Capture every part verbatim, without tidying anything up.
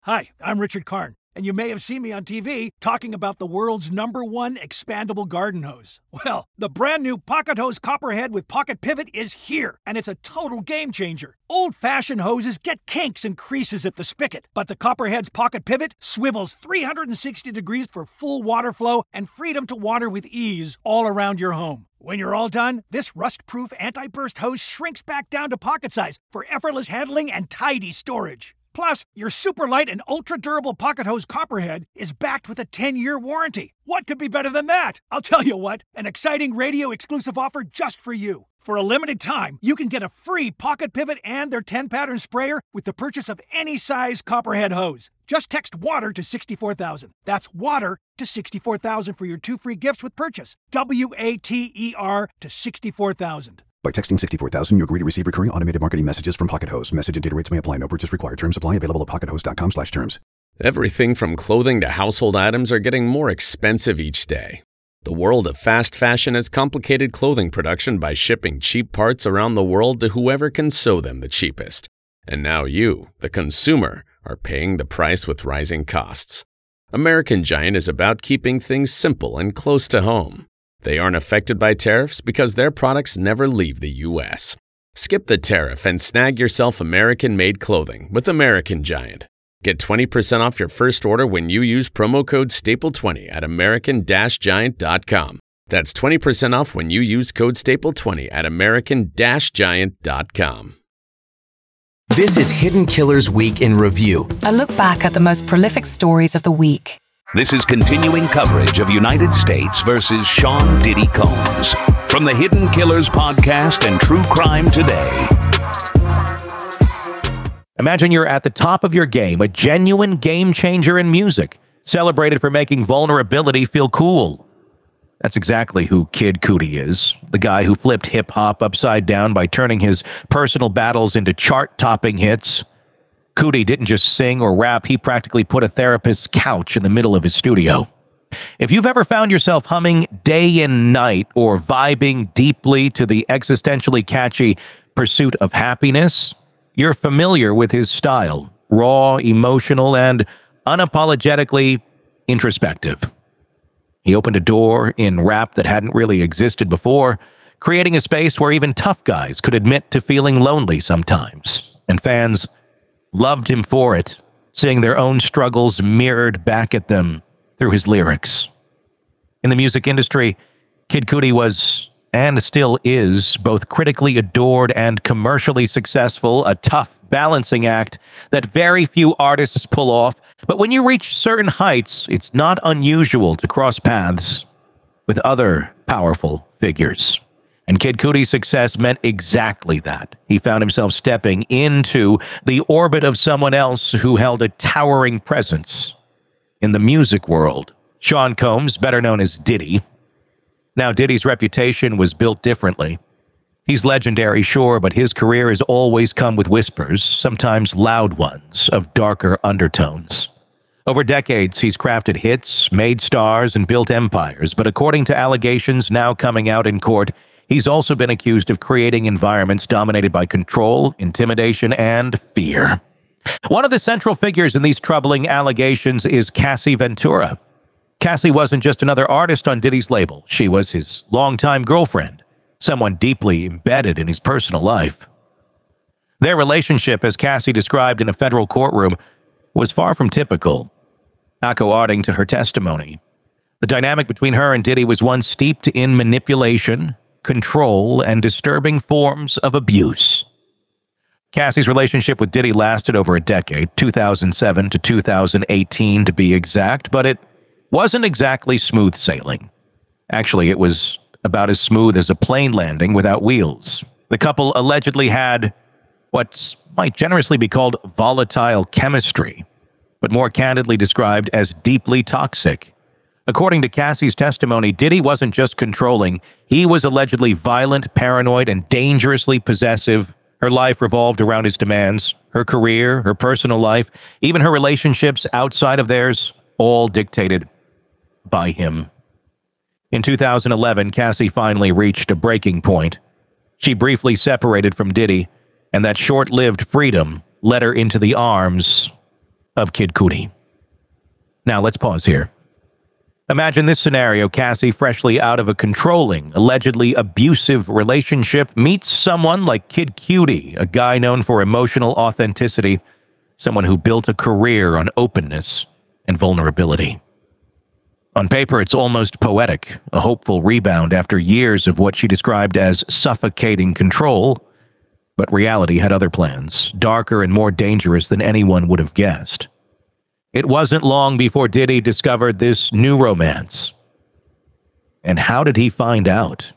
Hi, I'm Richard Karn, and you may have seen me on T V talking about the world's number one expandable garden hose. Well, the brand new Pocket Hose Copperhead with Pocket Pivot is here, and it's a total game changer. Old-fashioned hoses get kinks and creases at the spigot, but the Copperhead's Pocket Pivot swivels three hundred sixty degrees for full water flow and freedom to water with ease all around your home. When you're all done, this rust-proof anti-burst hose shrinks back down to pocket size for effortless handling and tidy storage. Plus, your super light and ultra-durable Pocket Hose Copperhead is backed with a ten-year warranty. What could be better than that? I'll tell you what, an exciting radio-exclusive offer just for you. For a limited time, you can get a free Pocket Pivot and their ten-pattern sprayer with the purchase of any size Copperhead hose. Just text WATER to sixty-four thousand. That's WATER to sixty-four thousand for your two free gifts with purchase. W A T E R to sixty-four thousand. By texting sixty-four thousand, you agree to receive recurring automated marketing messages from Pocket Hose. Message and data rates may apply. No purchase required. Terms apply. Available at pockethose.com slash terms. Everything from clothing to household items are getting more expensive each day. The world of fast fashion has complicated clothing production by shipping cheap parts around the world to whoever can sew them the cheapest. And now you, the consumer, are paying the price with rising costs. American Giant is about keeping things simple and close to home. They aren't affected by tariffs because their products never leave the U S. Skip the tariff and snag yourself American-made clothing with American Giant. Get twenty percent off your first order when you use promo code staple twenty at american giant dot com. That's twenty percent off when you use code staple twenty at american giant dot com. This is Hidden Killers Week in Review. A look back at the most prolific stories of the week. This is continuing coverage of United States versus Sean Diddy Combs from the Hidden Killers podcast and True Crime Today. Imagine you're at the top of your game, a genuine game changer in music, celebrated for making vulnerability feel cool. That's exactly who Kid Cudi is, the guy who flipped hip-hop upside down by turning his personal battles into chart-topping hits. Cudi didn't just sing or rap, he practically put a therapist's couch in the middle of his studio. If you've ever found yourself humming day and night or vibing deeply to the existentially catchy Pursuit of Happiness, you're familiar with his style, raw, emotional, and unapologetically introspective. He opened a door in rap that hadn't really existed before, creating a space where even tough guys could admit to feeling lonely sometimes, and fans loved him for it, seeing their own struggles mirrored back at them through his lyrics. In the music industry, Kid Cudi was, and still is, both critically adored and commercially successful, a tough balancing act that very few artists pull off. But when you reach certain heights, it's not unusual to cross paths with other powerful figures. And Kid Cudi's success meant exactly that. He found himself stepping into the orbit of someone else who held a towering presence in the music world. Sean Combs, better known as Diddy. Now, Diddy's reputation was built differently. He's legendary, sure, but his career has always come with whispers, sometimes loud ones, of darker undertones. Over decades, he's crafted hits, made stars, and built empires, but according to allegations now coming out in court, he's also been accused of creating environments dominated by control, intimidation, and fear. One of the central figures in these troubling allegations is Cassie Ventura. Cassie wasn't just another artist on Diddy's label. She was his longtime girlfriend, someone deeply embedded in his personal life. Their relationship, as Cassie described in a federal courtroom, was far from typical. According to her testimony, the dynamic between her and Diddy was one steeped in manipulation, control, and disturbing forms of abuse. Cassie's relationship with Diddy lasted over a decade, two thousand seven to two thousand eighteen to be exact, but it wasn't exactly smooth sailing. Actually, it was about as smooth as a plane landing without wheels. The couple allegedly had what might generously be called volatile chemistry, but more candidly described as deeply toxic. According to Cassie's testimony, Diddy wasn't just controlling, he was allegedly violent, paranoid, and dangerously possessive. Her life revolved around his demands, her career, her personal life, even her relationships outside of theirs, all dictated by him. In two thousand eleven, Cassie finally reached a breaking point. She briefly separated from Diddy, and that short-lived freedom led her into the arms of Kid Cudi. Now, let's pause here. Imagine this scenario. Cassie, freshly out of a controlling, allegedly abusive relationship, meets someone like Kid Cudi, a guy known for emotional authenticity, someone who built a career on openness and vulnerability. On paper, it's almost poetic, a hopeful rebound after years of what she described as suffocating control, but reality had other plans, darker and more dangerous than anyone would have guessed. It wasn't long before Diddy discovered this new romance. And how did he find out?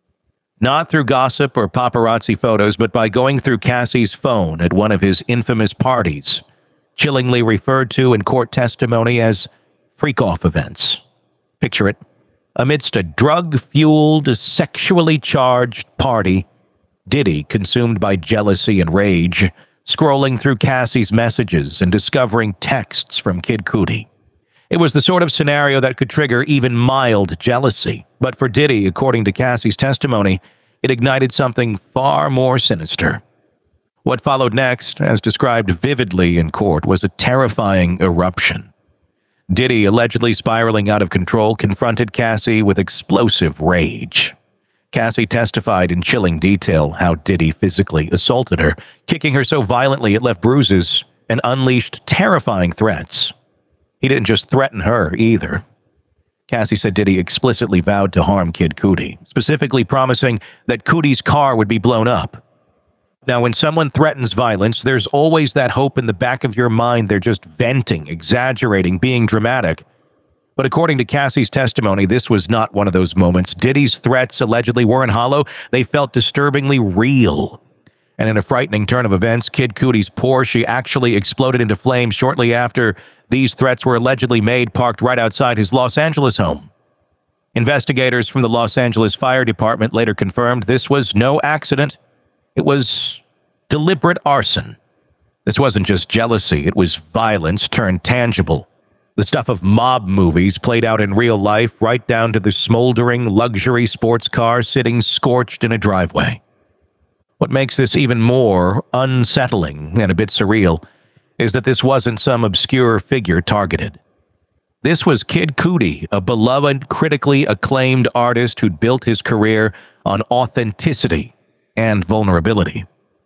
Not through gossip or paparazzi photos, but by going through Cassie's phone at one of his infamous parties, chillingly referred to in court testimony as freak-off events. Picture it. Amidst a drug-fueled, sexually charged party, Diddy, consumed by jealousy and rage, scrolling through Cassie's messages and discovering texts from Kid Cudi. It was the sort of scenario that could trigger even mild jealousy. But for Diddy, according to Cassie's testimony, it ignited something far more sinister. What followed next, as described vividly in court, was a terrifying eruption. Diddy, allegedly spiraling out of control, confronted Cassie with explosive rage. Cassie testified in chilling detail how Diddy physically assaulted her, kicking her so violently it left bruises and unleashed terrifying threats. He didn't just threaten her either. Cassie said Diddy explicitly vowed to harm Kid Cudi, specifically promising that Cudi's car would be blown up. Now, when someone threatens violence, there's always that hope in the back of your mind they're just venting, exaggerating, being dramatic. But according to Cassie's testimony, this was not one of those moments. Diddy's threats allegedly weren't hollow. They felt disturbingly real. And in a frightening turn of events, Kid Cudi's Porsche actually exploded into flames shortly after these threats were allegedly made, parked right outside his Los Angeles home. Investigators from the Los Angeles Fire Department later confirmed this was no accident. It was deliberate arson. This wasn't just jealousy. It was violence turned tangible. The stuff of mob movies played out in real life, right down to the smoldering luxury sports car sitting scorched in a driveway. What makes this even more unsettling and a bit surreal is that this wasn't some obscure figure targeted. This was Kid Cudi, a beloved, critically acclaimed artist who'd built his career on authenticity and vulnerability.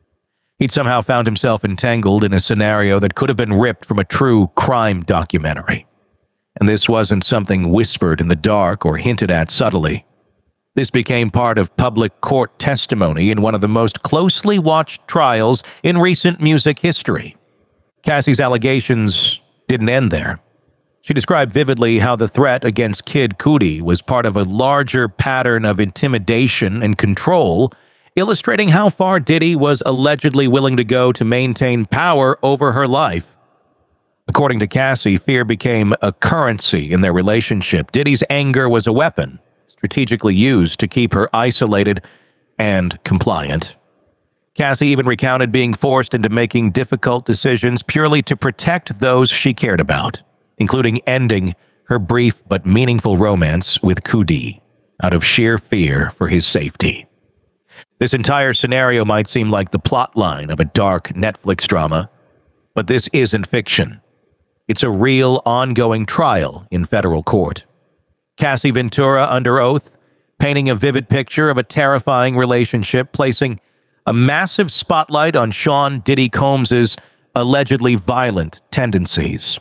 He'd somehow found himself entangled in a scenario that could have been ripped from a true crime documentary. And this wasn't something whispered in the dark or hinted at subtly. This became part of public court testimony in one of the most closely watched trials in recent music history. Cassie's allegations didn't end there. She described vividly how the threat against Kid Cudi was part of a larger pattern of intimidation and control, illustrating how far Diddy was allegedly willing to go to maintain power over her life. According to Cassie, fear became a currency in their relationship. Diddy's anger was a weapon, strategically used to keep her isolated and compliant. Cassie even recounted being forced into making difficult decisions purely to protect those she cared about, including ending her brief but meaningful romance with Cudi out of sheer fear for his safety. This entire scenario might seem like the plotline of a dark Netflix drama, but this isn't fiction. It's a real, ongoing trial in federal court. Cassie Ventura under oath, painting a vivid picture of a terrifying relationship, placing a massive spotlight on Sean Diddy Combs' allegedly violent tendencies.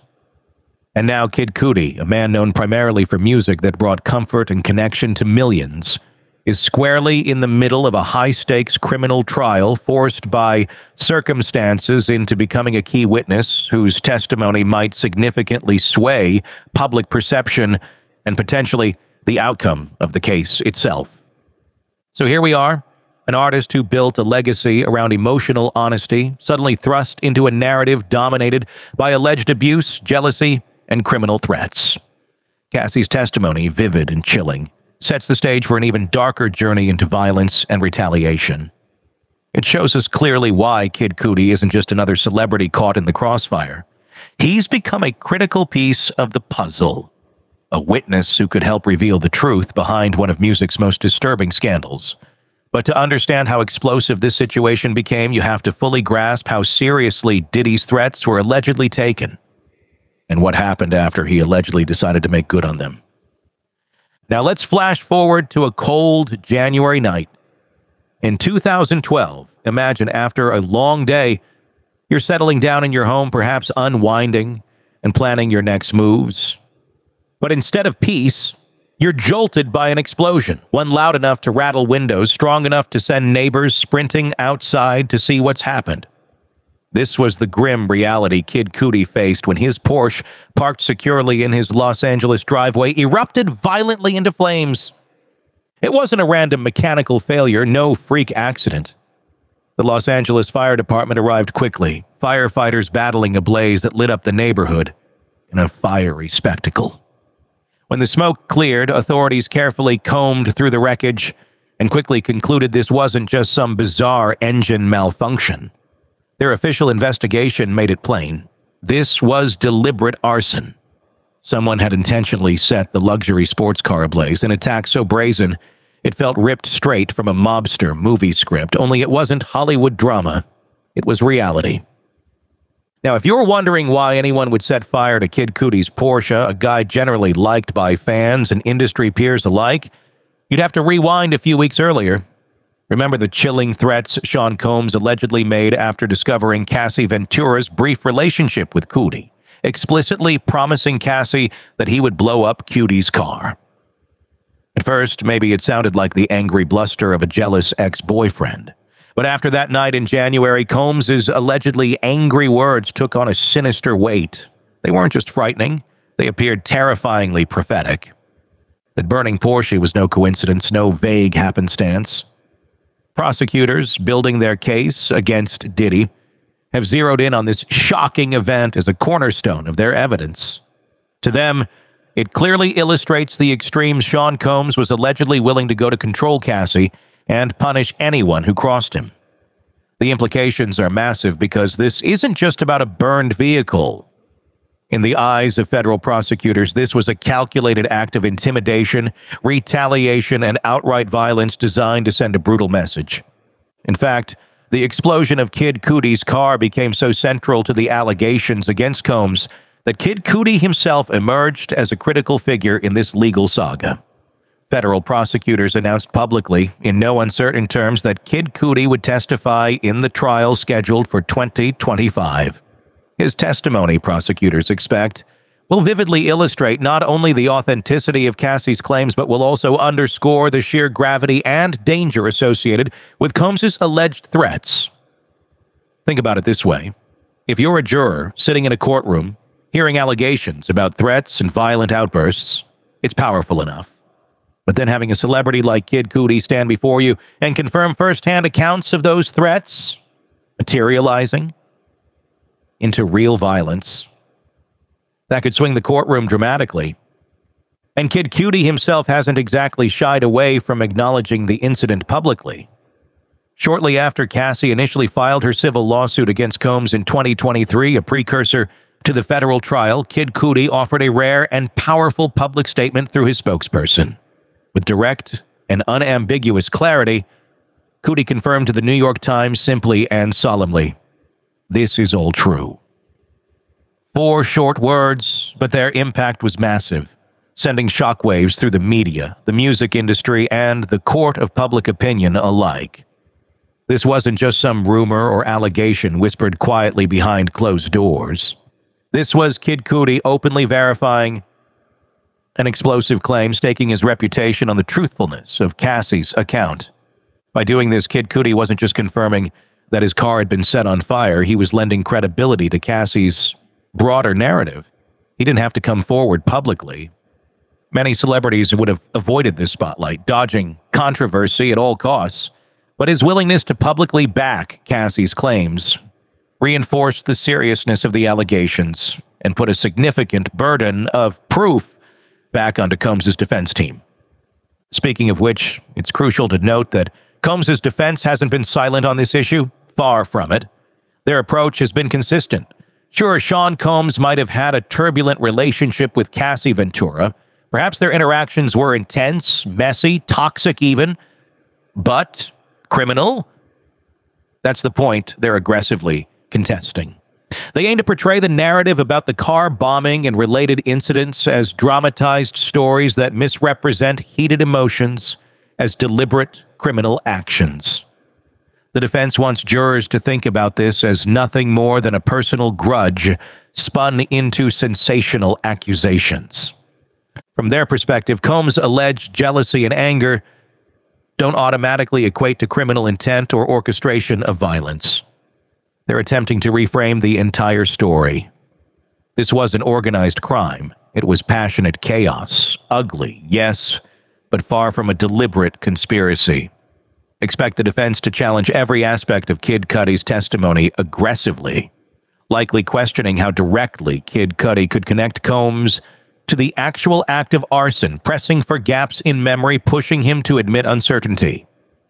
And now Kid Cudi, a man known primarily for music that brought comfort and connection to millions, is squarely in the middle of a high-stakes criminal trial, forced by circumstances into becoming a key witness whose testimony might significantly sway public perception and potentially the outcome of the case itself. So here we are, an artist who built a legacy around emotional honesty, suddenly thrust into a narrative dominated by alleged abuse, jealousy, and criminal threats. Cassie's testimony, vivid and chilling, sets the stage for an even darker journey into violence and retaliation. It shows us clearly why Kid Cudi isn't just another celebrity caught in the crossfire. He's become a critical piece of the puzzle, a witness who could help reveal the truth behind one of music's most disturbing scandals. But to understand how explosive this situation became, you have to fully grasp how seriously Diddy's threats were allegedly taken. and what happened after he allegedly decided to make good on them. Now let's flash forward to a cold January night. In two thousand twelve, imagine after a long day, you're settling down in your home, perhaps unwinding and planning your next moves. But instead of peace, you're jolted by an explosion, one loud enough to rattle windows, strong enough to send neighbors sprinting outside to see what's happened. This was the grim reality Kid Cudi faced when his Porsche, parked securely in his Los Angeles driveway, erupted violently into flames. It wasn't a random mechanical failure, no freak accident. The Los Angeles Fire Department arrived quickly, firefighters battling a blaze that lit up the neighborhood in a fiery spectacle. When the smoke cleared, authorities carefully combed through the wreckage and quickly concluded this wasn't just some bizarre engine malfunction. Their official investigation made it plain. This was deliberate arson. Someone had intentionally set the luxury sports car ablaze, an attack so brazen it felt ripped straight from a mobster movie script, only it wasn't Hollywood drama. It was reality. Now, if you're wondering why anyone would set fire to Kid Cudi's Porsche, a guy generally liked by fans and industry peers alike, you'd have to rewind a few weeks earlier. Remember the chilling threats Sean Combs allegedly made after discovering Cassie Ventura's brief relationship with Cudi, explicitly promising Cassie that he would blow up Cudi's car. At first, maybe it sounded like the angry bluster of a jealous ex-boyfriend. But after that night in January, Combs' allegedly angry words took on a sinister weight. They weren't just frightening, they appeared terrifyingly prophetic. That burning Porsche was no coincidence, no vague happenstance. Prosecutors, building their case against Diddy, have zeroed in on this shocking event as a cornerstone of their evidence. To them, it clearly illustrates the extremes Sean Combs was allegedly willing to go to control Cassie and punish anyone who crossed him. The implications are massive because this isn't just about a burned vehicle. In the eyes of federal prosecutors, this was a calculated act of intimidation, retaliation, and outright violence designed to send a brutal message. In fact, the explosion of Kid Cudi's car became so central to the allegations against Combs that Kid Cudi himself emerged as a critical figure in this legal saga. Federal prosecutors announced publicly, in no uncertain terms, that Kid Cudi would testify in the trial scheduled for twenty twenty-five. His testimony, prosecutors expect, will vividly illustrate not only the authenticity of Cassie's claims, but will also underscore the sheer gravity and danger associated with Combs' alleged threats. Think about it this way. If you're a juror sitting in a courtroom, hearing allegations about threats and violent outbursts, it's powerful enough. But then having a celebrity like Kid Cudi stand before you and confirm firsthand accounts of those threats, materializing into real violence, that could swing the courtroom dramatically. And Kid Cudi himself hasn't exactly shied away from acknowledging the incident publicly. Shortly after Cassie initially filed her civil lawsuit against Combs in twenty twenty-three, a precursor to the federal trial, Kid Cudi offered a rare and powerful public statement through his spokesperson. With direct and unambiguous clarity, Cudi confirmed to the New York Times simply and solemnly, "This is all true." Four short words, but their impact was massive, sending shockwaves through the media, the music industry, and the court of public opinion alike. This wasn't just some rumor or allegation whispered quietly behind closed doors. This was Kid Cudi openly verifying an explosive claim, staking his reputation on the truthfulness of Cassie's account. By doing this, Kid Cudi wasn't just confirming that his car had been set on fire, he was lending credibility to Cassie's broader narrative. He didn't have to come forward publicly. Many celebrities would have avoided this spotlight, dodging controversy at all costs, but his willingness to publicly back Cassie's claims reinforced the seriousness of the allegations and put a significant burden of proof back onto Combs' defense team. Speaking of which, it's crucial to note that Combs' defense hasn't been silent on this issue. Far from it. Their approach has been consistent. Sure, Sean Combs might have had a turbulent relationship with Cassie Ventura. Perhaps their interactions were intense, messy, toxic even. But criminal? That's the point they're aggressively contesting. They aim to portray the narrative about the car bombing and related incidents as dramatized stories that misrepresent heated emotions as deliberate criminal actions. The defense wants jurors to think about this as nothing more than a personal grudge spun into sensational accusations. From their perspective, Combs' alleged jealousy and anger don't automatically equate to criminal intent or orchestration of violence. They're attempting to reframe the entire story. This was an organized crime. It was passionate chaos. Ugly, yes, but far from a deliberate conspiracy. Expect the defense to challenge every aspect of Kid Cudi's testimony aggressively, likely questioning how directly Kid Cudi could connect Combs to the actual act of arson, pressing for gaps in memory, pushing him to admit uncertainty.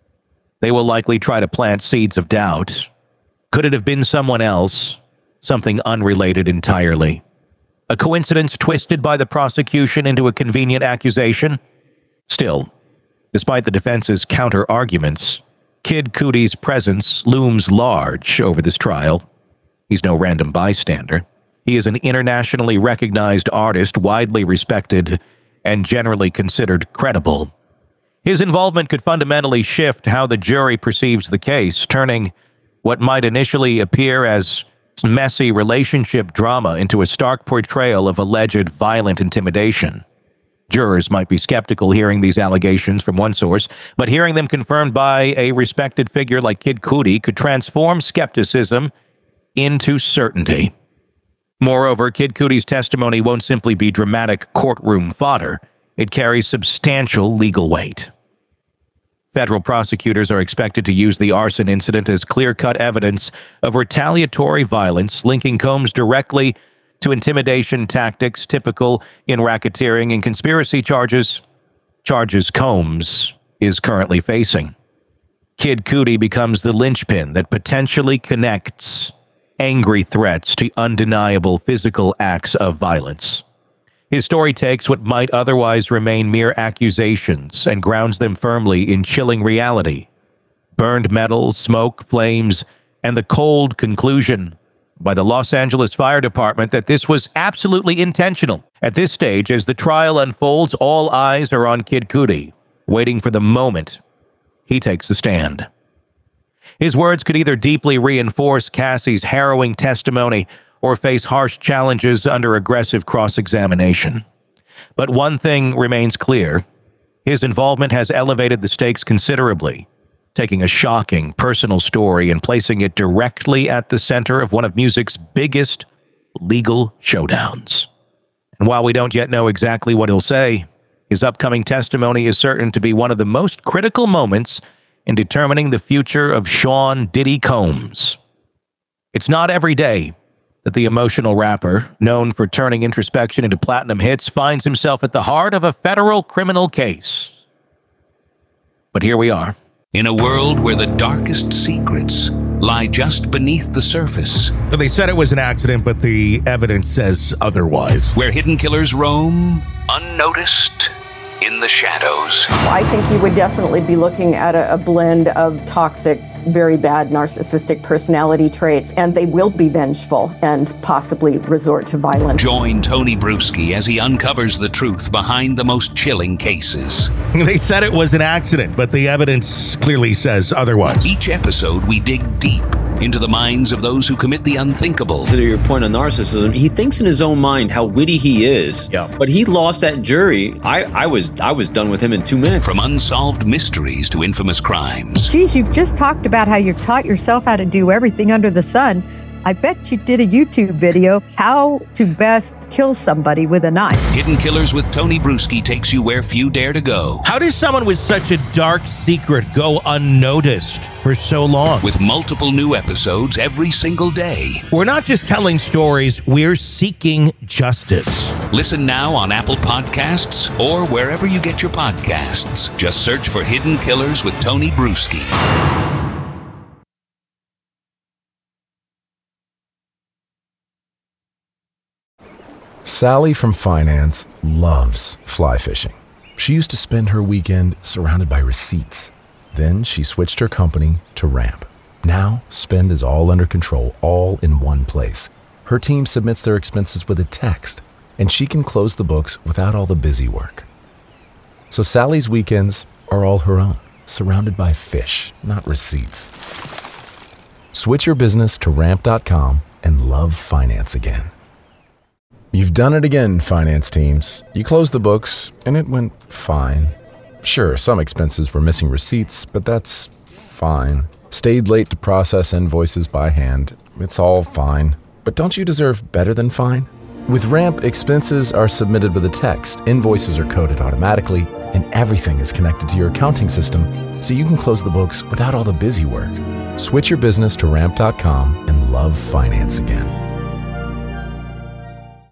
They will likely try to plant seeds of doubt. Could it have been someone else? Something unrelated entirely? A coincidence twisted by the prosecution into a convenient accusation? Still, despite the defense's counter-arguments, Kid Cudi's presence looms large over this trial. He's no random bystander. He is an internationally recognized artist, widely respected, and generally considered credible. His involvement could fundamentally shift how the jury perceives the case, turning what might initially appear as messy relationship drama into a stark portrayal of alleged violent intimidation. Jurors might be skeptical hearing these allegations from one source, but hearing them confirmed by a respected figure like Kid Cudi could transform skepticism into certainty. Moreover, Kid Cudi's testimony won't simply be dramatic courtroom fodder. It carries substantial legal weight. Federal prosecutors are expected to use the arson incident as clear-cut evidence of retaliatory violence, linking Combs directly to intimidation tactics typical in racketeering and conspiracy charges, charges Combs is currently facing. Kid Cudi becomes the linchpin that potentially connects angry threats to undeniable physical acts of violence. His story takes what might otherwise remain mere accusations and grounds them firmly in chilling reality. Burned metal, smoke, flames, and the cold conclusion by the Los Angeles Fire Department that this was absolutely intentional. At this stage, as the trial unfolds, all eyes are on Kid Cudi, waiting for the moment he takes the stand. His words could either deeply reinforce Cassie's harrowing testimony or face harsh challenges under aggressive cross-examination. But one thing remains clear. His involvement has elevated the stakes considerably, taking a shocking personal story and placing it directly at the center of one of music's biggest legal showdowns. And while we don't yet know exactly what he'll say, his upcoming testimony is certain to be one of the most critical moments in determining the future of Sean Diddy Combs. It's not every day that the emotional rapper, known for turning introspection into platinum hits, finds himself at the heart of a federal criminal case. But here we are. In a world where the darkest secrets lie just beneath the surface. They said it was an accident, but the evidence says otherwise. Where hidden killers roam, unnoticed, in the shadows. I think you would definitely be looking at a, a blend of toxic, very bad narcissistic personality traits, and they will be vengeful and possibly resort to violence. Join Tony Bruschi as he uncovers the truth behind the most chilling cases. They said it was an accident, but the evidence clearly says otherwise. Each episode, we dig deep into the minds of those who commit the unthinkable. To your point on narcissism, he thinks in his own mind how witty he is. Yeah. But he lost that jury. I, I was I was done with him in two minutes. From unsolved mysteries to infamous crimes. Geez, you've just talked about how you taught yourself how to do everything under the sun. I bet you did a YouTube video, how to best kill somebody with a knife. Hidden Killers with Tony Bruschi takes you where few dare to go. How does someone with such a dark secret go unnoticed for so long? With multiple new episodes every single day. We're not just telling stories, we're seeking justice. Listen now on Apple Podcasts or wherever you get your podcasts. Just search for Hidden Killers with Tony Bruschi. Sally from finance loves fly fishing. She used to spend her weekend surrounded by receipts. Then she switched her company to Ramp. Now, spend is all under control, all in one place. Her team submits their expenses with a text, and she can close the books without all the busy work. So Sally's weekends are all her own, surrounded by fish, not receipts. Switch your business to ramp dot com and love finance again. You've done it again, finance teams. You closed the books, and it went fine. Sure, some expenses were missing receipts, but that's fine. Stayed late to process invoices by hand. It's all fine. But don't you deserve better than fine? With Ramp, expenses are submitted with a text, invoices are coded automatically, and everything is connected to your accounting system, so you can close the books without all the busy work. Switch your business to ramp dot com and love finance again.